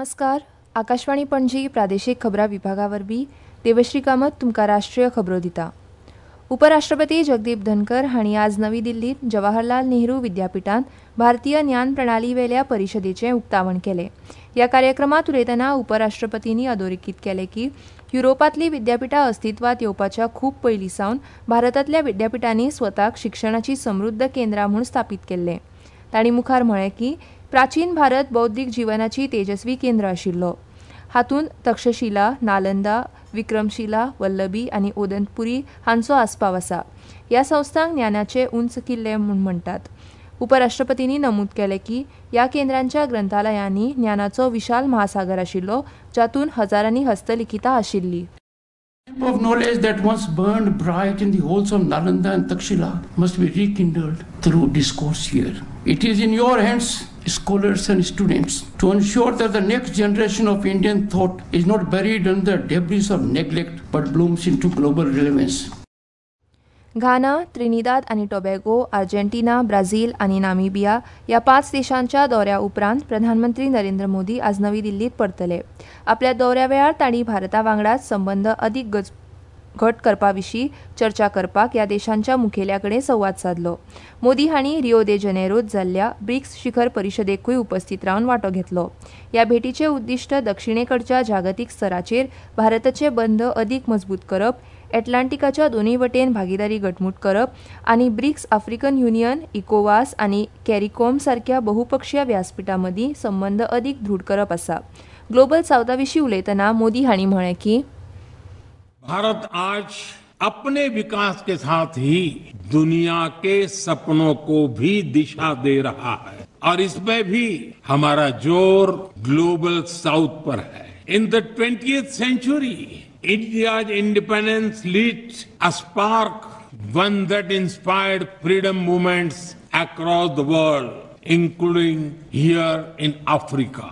नमस्कार. आकाशवाणी पणजी प्रादेशीक खबरां विभागावरवीं देवश्री कामत तुमकां राष्ट्रीय खबरो दिता. उपराष्ट्रपती जगदीप धनकर हांणी आज नवी दिल्लीत जवाहरलाल नेहरू विद्यापीठांत भारतीय ज्ञान प्रणाली वेल्या परिशदेचें उक्तावण केलें. ह्या कार्यक्रमांत उलयतना उपराष्ट्रपतींनी अधोरेखीत केलें की युरोपांतलीं विद्यापीठां अस्तित्वांत येवपाच्या खूब पयलीं सावन भारतांतल्या विद्यापीठांनी स्वताक शिक्षणाची समृद्ध केंद्रां म्हूण स्थापीत केल्लें. तांणी मुखार म्हळें की प्राचीन भारत बौद्धीक जीवनाची तेजस्वी केंद्र आशिल्लो. हातूंत तक्षशिला, नालंदा, विक्रमशिला, वल्लभी आनी ओदंतपुरी हांचो आस्पाव आसा. ह्या संस्थांक ज्ञानाचे उंच किल्ले म्हूण म्हणटात. उपराष्ट्रपतींनी नमूद केलें की ह्या केंद्रांच्या ग्रंथालयांनी ज्ञानाचो विशाल महासागर आशिल्लो, जातूंत हजारांनी हस्तलिखितां आशिल्लीं. Of knowledge that once burned bright in the halls of Nalanda and Takshila must be rekindled through discourse here. It is in your hands, scholars and students, to ensure that the next generation of Indian thought is not buried under the debris of neglect but blooms into global relevance. Ghana, Trinidad आनी Tobago, Argentina, Brazil आनी Namibia ह्या 5 देशांच्या दौऱ्या उपरांत प्रधानमंत्री नरेंद्र मोदी आज नवी दिल्लीत परतले. आपल्या दौऱ्या वेळार तांणी भारता वांगडाच संबंद अदीक घट करपा विशीं चर्चा करपाक ह्या देशांच्या मुखेल्या कडेन संवाद साधलो. मोदी हांणी रिओ दे जनेरोत जाल्ल्या ब्रिक्स शिखर परिशदेकूय उपस्थित रावन वांटो घेतलो. ह्या भेटीचें उद्दिश्ट दक्षिणेकडच्या जागतीक स्तराचेर भारताचे बंद अदीक मजबूत करप, एटलांटिकाच्या दोनूय वटेन भागीदारी घटमूट करप आनी ब्रिक्स, आफ्रिकन युनियन, इकोवास आनी कॅरिकॉम सारख्या बहुपक्षीय व्यासपीठां मदीं संबंद अदीक दृढ करप आसा. ग्लोबल साउथा विशीं उलयतना मोदी हांणी म्हळें की भारत आज अपने विकास के साथ ही दुनिया के सपनों को भी दिशा दे रहा है और इसमें भी हमारा जोर ग्लोबल साउथ पर है. In the 20th century, India's independence lit a spark, one that inspired freedom movements across the world, including here in Africa.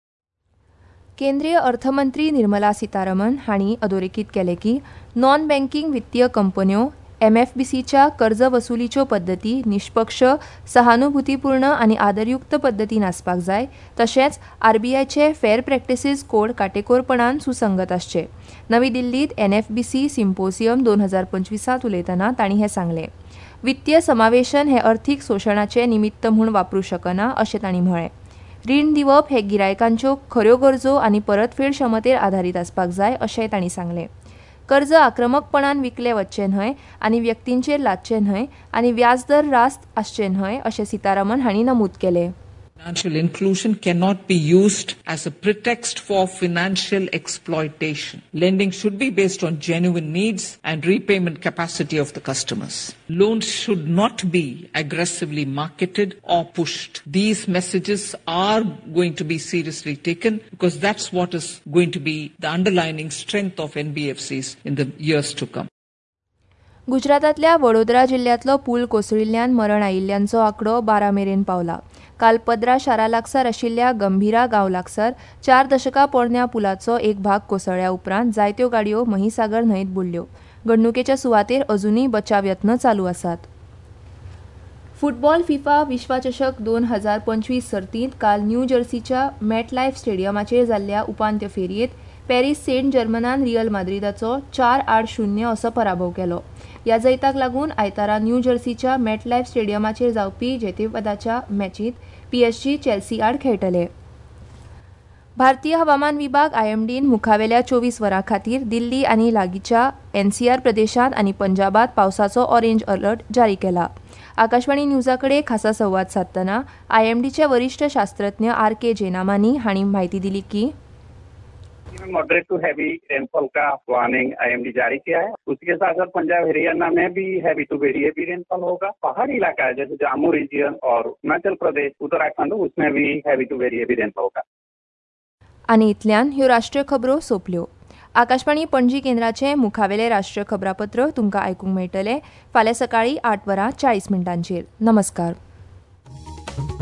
केंद्रीय अर्थमंत्री निर्मला सीतारामन हांणी अधोरेखीत केलें की नॉन बँकिंग वित्तीय कंपन्यो MFBCच्या कर्ज वसुलीच्यो पद्दती निष्पक्ष, सहानुभूतीपूर्ण आनी आदरयुक्त पद्दतीन आसपाक जाय. तशेंच RBIचे फेअर प्रॅक्टिसीस कोड काटेकोरपणान सुसंगत आसचे. नवी दिल्लीत NFBC सिम्पोसियम 2025 उलयतना तांणी हें सांगलें. वित्तीय समावेशन हे अर्थीक शोशणाचे निमित्त म्हूण वापरूं शकना अशें तांणी म्हळें. रीण दिवप हे गिरायकांच्यो खऱ्यो गरजो आनी परतफेड क्षमतेर आधारीत आसपाक जाय अशेंय तांणी सांगलें. कर्ज आक्रमकपणान विकले वचचे न्हय आनी व्यक्तींचेर लादचे न्हय आनी व्याजदर रास्त आसचे न्हय अशें सीतारामन हांणी नमूद केलें. Financial inclusion cannot be used as a pretext for financial exploitation. Lending should be based on genuine needs and repayment capacity of the customers. Loans should not be aggressively marketed or pushed. These messages are going to be seriously taken because that's what is going to be the underlying strength of NBFCs in the years to come. गुजरातांतल्या Vadodara जिल्ल्यांतलो पूल कोसळिल्ल्यान मरण आयिल्ल्यांचो आंकडो 12 मेरेन पावला. काल पद्रा शारा लागसार आशिल्ल्या गंभीरा गांव लागसार 4 दशकां पोरन्या पुलाचो एक भाग कोसळ्ळ्या उपरांत जायत्यो गाडयो महिसागर न्हंयत बुडल्यो. घडणुकेच्या सुवातेर अजूनय बचाव यत्न चालू आसात. फुटबॉल फिफा विश्वचषक 2025 सर्तींत काल न्यू जर्सीच्या मॅटलायफ स्टेडियमाचेर जाल्ल्या उपांत्य फेरयेंत पॅरीस सेंट जर्मनान रियल माद्रिदाचो 4-0 असो पराभव केलो. ह्या जैताक लागून आयतारा न्यू जर्सीच्या मॅटलायफ स्टेडियमाचेर जावपी जेतेपदाच्या मॅचींत PSG चेल्सी आड खेळटले. भारतीय हवामान विभाग IMDन मुखावेल्या 24 वरां खातीर दिल्ली आनी लागींच्या NCR प्रदेशांत आनी पंजाबात पावसाचो ऑरेंज अलर्ट जारी केला. आकाशवाणी न्यूजा कडेन खासा संवाद साधतना IMDचे वरिष्ठ शास्त्रज्ञ RK जेनामानी हांणी म्हायती दिली की मॉडरेट टू हैवी रेनफॉल का वार्निंग IMD जारी किया है. उसके साथ साथ पंजाब हरियाणा में भी heavy to very heavy rainfall होगा. पहाड़ी इलाका है जैसे जम्मू रीजन और हिमाचल प्रदेश, उत्तराखंड, उसमें भी heavy to very heavy rainfall होगा. आनी इतल्यान ह्यो राष्ट्रीय खबरो सोंपल्यो. आकाशवाणी पणजी केंद्राचे मुखावेले राष्ट्रीय खबरापत्र तुमकां आयकूंक मेळटले फाल्यां सकाळीं 8:40 नमस्कार.